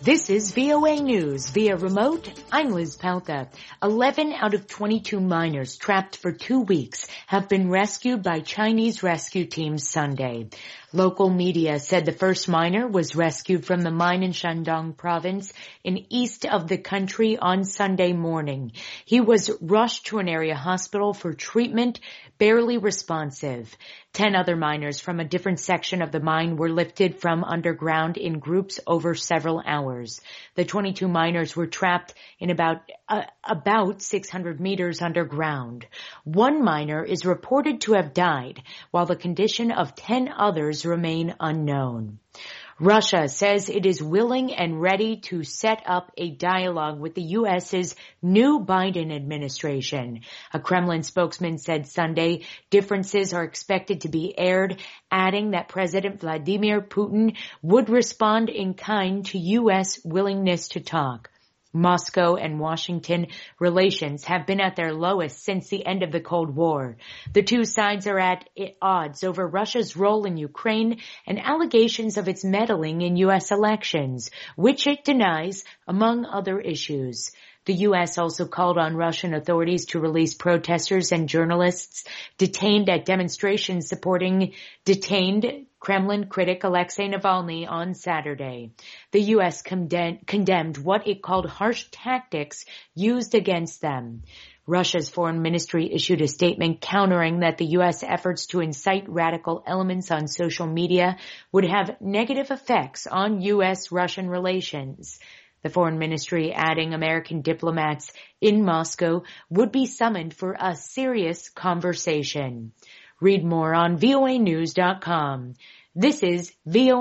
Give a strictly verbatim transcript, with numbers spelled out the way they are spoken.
This is V O A News via remote. I'm Liz Palka. eleven out of twenty-two miners trapped for two weeks have been rescued by Chinese rescue teams Sunday. Local media said the first miner was rescued from the mine in Shandong province in east of the country on Sunday morning. He was rushed to an area hospital for treatment, barely responsive. Ten other miners from a different section of the mine were lifted from underground in groups over several hours. The twenty-two miners were trapped in about uh, about six hundred meters underground. One miner is reported to have died, while the condition of ten others remain unknown. Russia says it is willing and ready to set up a dialogue with the U S's new Biden administration. A Kremlin spokesman said Sunday differences are expected to be aired, adding that President Vladimir Putin would respond in kind to U S willingness to talk. Moscow and Washington relations have been at their lowest since the end of the Cold War. The two sides are at odds over Russia's role in Ukraine and allegations of its meddling in U S elections, which it denies, among other issues. The U S also called on Russian authorities to release protesters and journalists detained at demonstrations supporting detained Kremlin critic Alexei Navalny on Saturday. The U S condemned, condemned what it called harsh tactics used against them. Russia's foreign ministry issued a statement countering that the U S efforts to incite radical elements on social media would have negative effects on U S-Russian relations. The foreign ministry adding American diplomats in Moscow would be summoned for a serious conversation. Read more on V O A news dot com. This is V O A